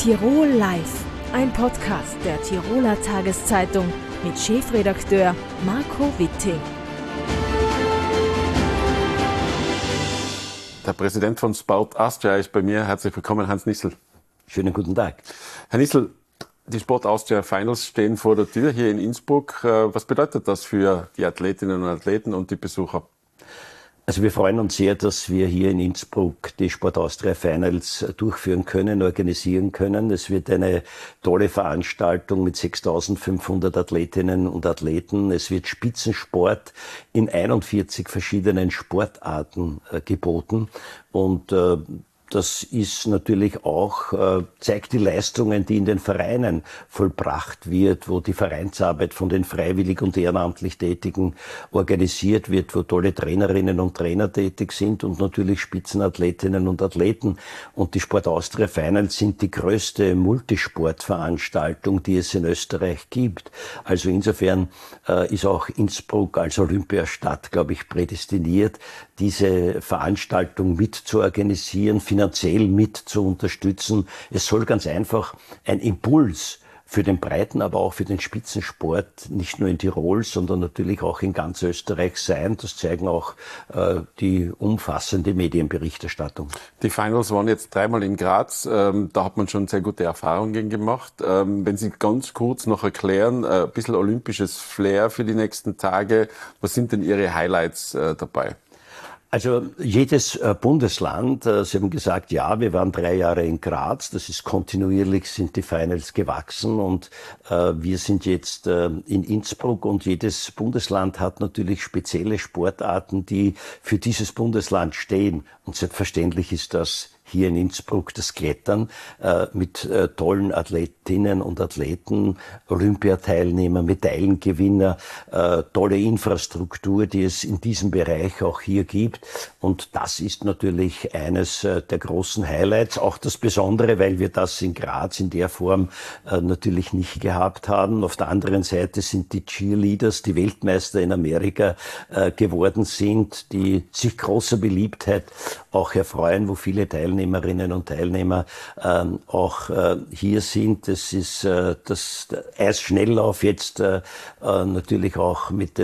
Tirol Live, ein Podcast der Tiroler Tageszeitung mit Chefredakteur Marco Witting. Der Präsident von Sport Austria ist bei mir. Herzlich willkommen, Hans Nissl. Schönen guten Tag. Herr Nissl, die Sport Austria Finals stehen vor der Tür hier in Innsbruck. Was bedeutet das für die Athletinnen und Athleten und die Besucher? Also wir freuen uns sehr, dass wir hier in Innsbruck die Sport Austria Finals durchführen können, organisieren können. Es wird eine tolle Veranstaltung mit 6.500 Athletinnen und Athleten. Es wird Spitzensport in 41 verschiedenen Sportarten geboten und das ist natürlich auch, zeigt die Leistungen, die in den Vereinen vollbracht wird, wo die Vereinsarbeit von den freiwillig und ehrenamtlich Tätigen organisiert wird, wo tolle Trainerinnen und Trainer tätig sind und natürlich Spitzenathletinnen und Athleten. Und die Sport Austria Finals sind die größte Multisportveranstaltung, die es in Österreich gibt. Also insofern ist auch Innsbruck als Olympiastadt, glaube ich, prädestiniert, diese Veranstaltung mit zu organisieren, finanziell mit zu unterstützen. Es soll ganz einfach ein Impuls für den Breiten, aber auch für den Spitzensport, nicht nur in Tirol, sondern natürlich auch in ganz Österreich sein. Das zeigen auch die umfassende Medienberichterstattung. Die Finals waren jetzt dreimal in Graz. Da hat man schon sehr gute Erfahrungen gemacht. Wenn Sie ganz kurz noch erklären, ein bisschen olympisches Flair für die nächsten Tage. Was sind denn Ihre Highlights dabei? Also jedes Bundesland, Sie haben gesagt, ja, wir waren 3 Jahre in Graz, das ist kontinuierlich, sind die Finals gewachsen und wir sind jetzt in Innsbruck und jedes Bundesland hat natürlich spezielle Sportarten, die für dieses Bundesland stehen und selbstverständlich ist das hier in Innsbruck das Klettern mit tollen Athletinnen und Athleten, Olympiateilnehmer, Medaillengewinner, tolle Infrastruktur, die es in diesem Bereich auch hier gibt. Und das ist natürlich eines der großen Highlights, auch das Besondere, weil wir das in Graz in der Form natürlich nicht gehabt haben. Auf der anderen Seite sind die Cheerleaders, die Weltmeister in Amerika geworden sind, die sich großer Beliebtheit auch erfreuen, wo viele Teilnehmerinnen und Teilnehmer auch hier sind. Das ist das Eisschnelllauf jetzt natürlich auch mit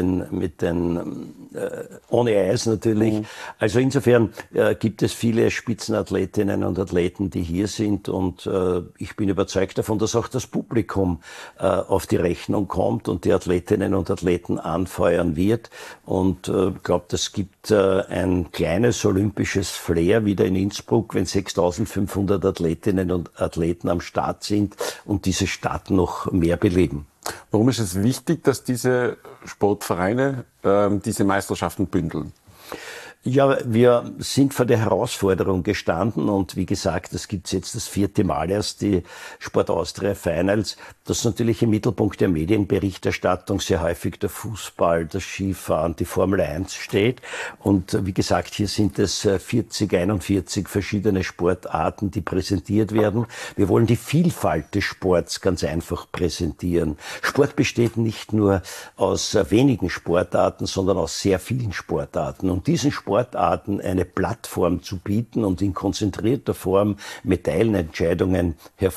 den ohne Eis natürlich. Also insofern gibt es viele Spitzenathletinnen und Athleten, die hier sind und ich bin überzeugt davon, dass auch das Publikum auf die Rechnung kommt und die Athletinnen und Athleten anfeuern wird und glaube, das gibt ein kleines olympisches Flair wieder in Innsbruck, wenn 6.500 Athletinnen und Athleten am Start sind und diese Stadt noch mehr beleben. Warum ist es wichtig, dass diese Sportvereine diese Meisterschaften bündeln? Ja, wir sind vor der Herausforderung gestanden und wie gesagt, das gibt's jetzt das 4. Mal erst, die Sport Austria Finals, das natürlich im Mittelpunkt der Medienberichterstattung sehr häufig der Fußball, das Skifahren, die Formel 1 steht und wie gesagt, hier sind es 41 verschiedene Sportarten, die präsentiert werden. Wir wollen die Vielfalt des Sports ganz einfach präsentieren. Sport besteht nicht nur aus wenigen Sportarten, sondern aus sehr vielen Sportarten und diesen Sportarten eine Plattform zu bieten und in konzentrierter Form Medaillenentscheidungen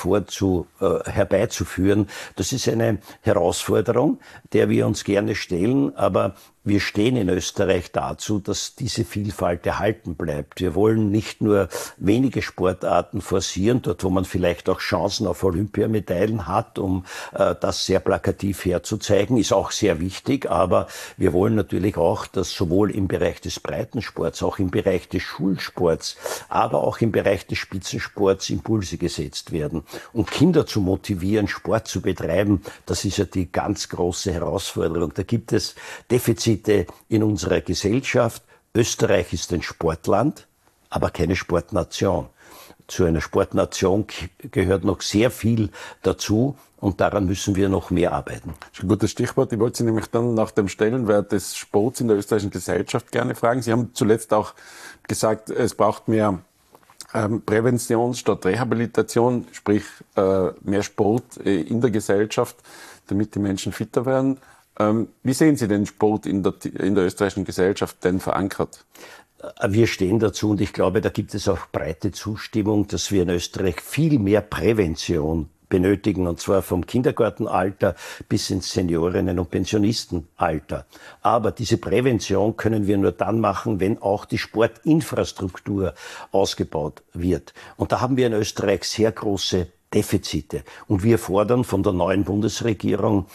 herbeizuführen. Das ist eine Herausforderung, der wir uns gerne stellen, aber wir stehen in Österreich dazu, dass diese Vielfalt erhalten bleibt. Wir wollen nicht nur wenige Sportarten forcieren, dort wo man vielleicht auch Chancen auf Olympiamedaillen hat, um das sehr plakativ herzuzeigen, ist auch sehr wichtig. Aber wir wollen natürlich auch, dass sowohl im Bereich des Breitensports, auch im Bereich des Schulsports, aber auch im Bereich des Spitzensports Impulse gesetzt werden. Und Kinder zu motivieren, Sport zu betreiben, das ist ja die ganz große Herausforderung. Da gibt es Defizite in unserer Gesellschaft. Österreich ist ein Sportland, aber keine Sportnation. Zu einer Sportnation gehört noch sehr viel dazu und daran müssen wir noch mehr arbeiten. Das ist ein gutes Stichwort. Ich wollte Sie nämlich dann nach dem Stellenwert des Sports in der österreichischen Gesellschaft gerne fragen. Sie haben zuletzt auch gesagt, es braucht mehr Prävention statt Rehabilitation, sprich mehr Sport in der Gesellschaft, damit die Menschen fitter werden. Wie sehen Sie den Sport in der österreichischen Gesellschaft denn verankert? Wir stehen dazu und ich glaube, da gibt es auch breite Zustimmung, dass wir in Österreich viel mehr Prävention benötigen, und zwar vom Kindergartenalter bis ins Seniorinnen- und Pensionistenalter. Aber diese Prävention können wir nur dann machen, wenn auch die Sportinfrastruktur ausgebaut wird. Und da haben wir in Österreich sehr große Defizite. Und wir fordern von der neuen Bundesregierung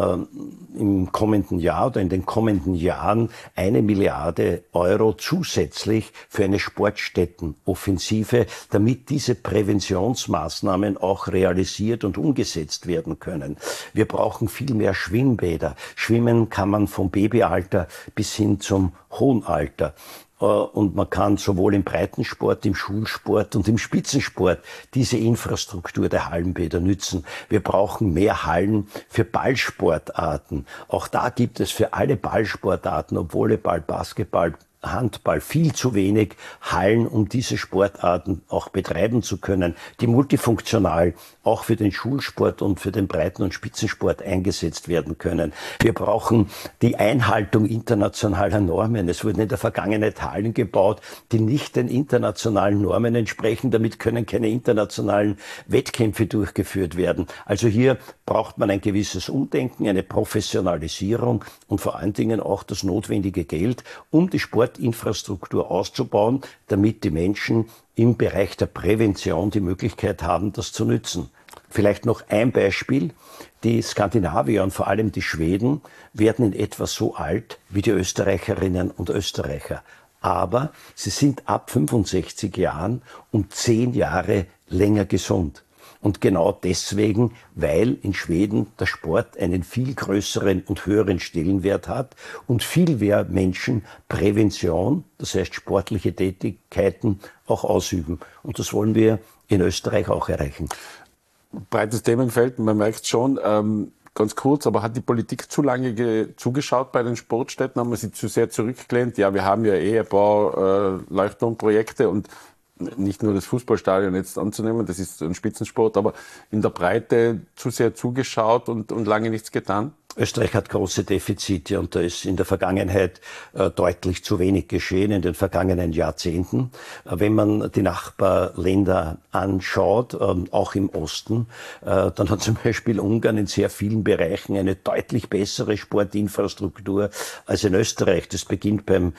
im kommenden Jahr oder in den kommenden Jahren 1 Milliarde Euro zusätzlich für eine Sportstättenoffensive, damit diese Präventionsmaßnahmen auch realisiert und umgesetzt werden können. Wir brauchen viel mehr Schwimmbäder. Schwimmen kann man vom Babyalter bis hin zum hohen Alter. Und man kann sowohl im Breitensport, im Schulsport und im Spitzensport diese Infrastruktur der Hallenbäder nützen. Wir brauchen mehr Hallen für Ballsportarten. Auch da gibt es für alle Ballsportarten, ob Volleyball, Basketball, Handball, viel zu wenig Hallen, um diese Sportarten auch betreiben zu können, die multifunktional auch für den Schulsport und für den Breiten- und Spitzensport eingesetzt werden können. Wir brauchen die Einhaltung internationaler Normen. Es wurden in der Vergangenheit Hallen gebaut, die nicht den internationalen Normen entsprechen. Damit können keine internationalen Wettkämpfe durchgeführt werden. Also hier braucht man ein gewisses Umdenken, eine Professionalisierung und vor allen Dingen auch das notwendige Geld, um die Sportinfrastruktur auszubauen, damit die Menschen im Bereich der Prävention die Möglichkeit haben, das zu nützen. Vielleicht noch ein Beispiel. Die Skandinavier und vor allem die Schweden werden in etwa so alt wie die Österreicherinnen und Österreicher. Aber sie sind ab 65 Jahren um 10 Jahre länger gesund. Und genau deswegen, weil in Schweden der Sport einen viel größeren und höheren Stellenwert hat und viel mehr Menschen Prävention, das heißt sportliche Tätigkeiten, auch ausüben. Und das wollen wir in Österreich auch erreichen. Breites Themenfeld, man merkt schon, ganz kurz, aber hat die Politik zu lange zugeschaut bei den Sportstätten? Haben wir sie zu sehr zurückgelehnt? Ja, wir haben ja ein paar Leuchtturmprojekte und nicht nur das Fußballstadion jetzt anzunehmen, das ist ein Spitzensport, aber in der Breite zu sehr zugeschaut und lange nichts getan? Österreich hat große Defizite und da ist in der Vergangenheit deutlich zu wenig geschehen in den vergangenen Jahrzehnten. Wenn man die Nachbarländer anschaut, auch im Osten, dann hat zum Beispiel Ungarn in sehr vielen Bereichen eine deutlich bessere Sportinfrastruktur als in Österreich. Das beginnt beim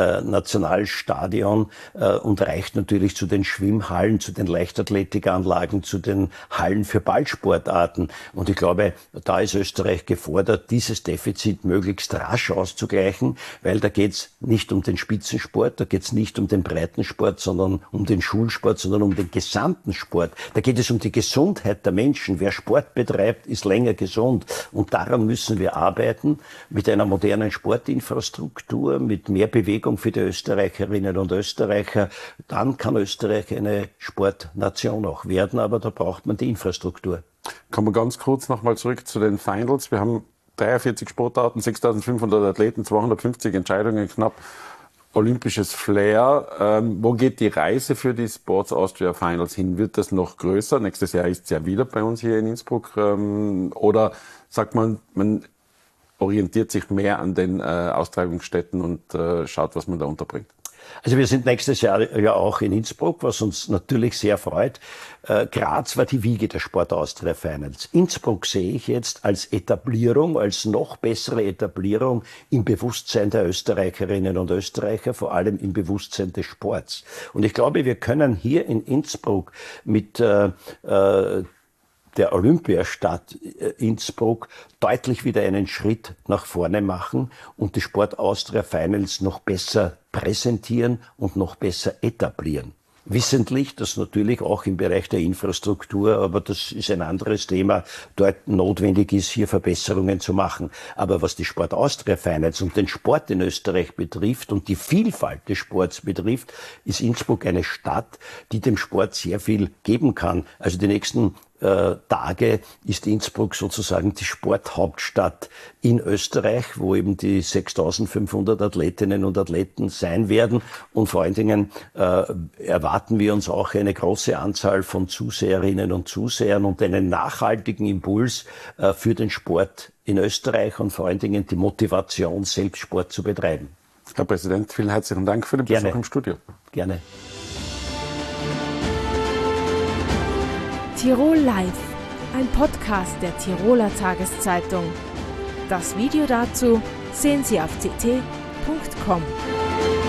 Nationalstadion und reicht natürlich zu den Schwimmhallen, zu den Leichtathletikanlagen, zu den Hallen für Ballsportarten. Und ich glaube, da ist Österreich gefordert, dieses Defizit möglichst rasch auszugleichen, weil da geht es nicht um den Spitzensport, da geht es nicht um den Breitensport, sondern um den Schulsport, sondern um den gesamten Sport. Da geht es um die Gesundheit der Menschen. Wer Sport betreibt, ist länger gesund. Und daran müssen wir arbeiten, mit einer modernen Sportinfrastruktur, mit mehr Bewegung für die Österreicherinnen und Österreicher. Dann kann Österreich eine Sportnation auch werden, aber da braucht man die Infrastruktur. Kommen wir ganz kurz nochmal zurück zu den Finals. Wir haben 43 Sportarten, 6.500 Athleten, 250 Entscheidungen, knapp olympisches Flair. Wo geht die Reise für die Sports Austria Finals hin? Wird das noch größer? Nächstes Jahr ist es ja wieder bei uns hier in Innsbruck. Oder sagt man orientiert sich mehr an den Austragungsstätten und schaut, was man da unterbringt? Also wir sind nächstes Jahr ja auch in Innsbruck, was uns natürlich sehr freut. Graz war die Wiege der Sport Austria Finals. Innsbruck sehe ich jetzt als Etablierung, als noch bessere Etablierung im Bewusstsein der Österreicherinnen und Österreicher, vor allem im Bewusstsein des Sports. Und ich glaube, wir können hier in Innsbruck mit der Olympiastadt Innsbruck deutlich wieder einen Schritt nach vorne machen und die Sport Austria Finals noch besser präsentieren und noch besser etablieren. Wissentlich, dass natürlich auch im Bereich der Infrastruktur, aber das ist ein anderes Thema, dort notwendig ist, hier Verbesserungen zu machen. Aber was die Sport Austria Finals und den Sport in Österreich betrifft und die Vielfalt des Sports betrifft, ist Innsbruck eine Stadt, die dem Sport sehr viel geben kann. Also die nächsten Tage ist Innsbruck sozusagen die Sporthauptstadt in Österreich, wo eben die 6.500 Athletinnen und Athleten sein werden. Und vor allen Dingen erwarten wir uns auch eine große Anzahl von Zuseherinnen und Zusehern und einen nachhaltigen Impuls für den Sport in Österreich und vor allen Dingen die Motivation, selbst Sport zu betreiben. Herr Präsident, vielen herzlichen Dank für den Besuch im Studio. Gerne. Tirol Live, ein Podcast der Tiroler Tageszeitung. Das Video dazu sehen Sie auf tt.com.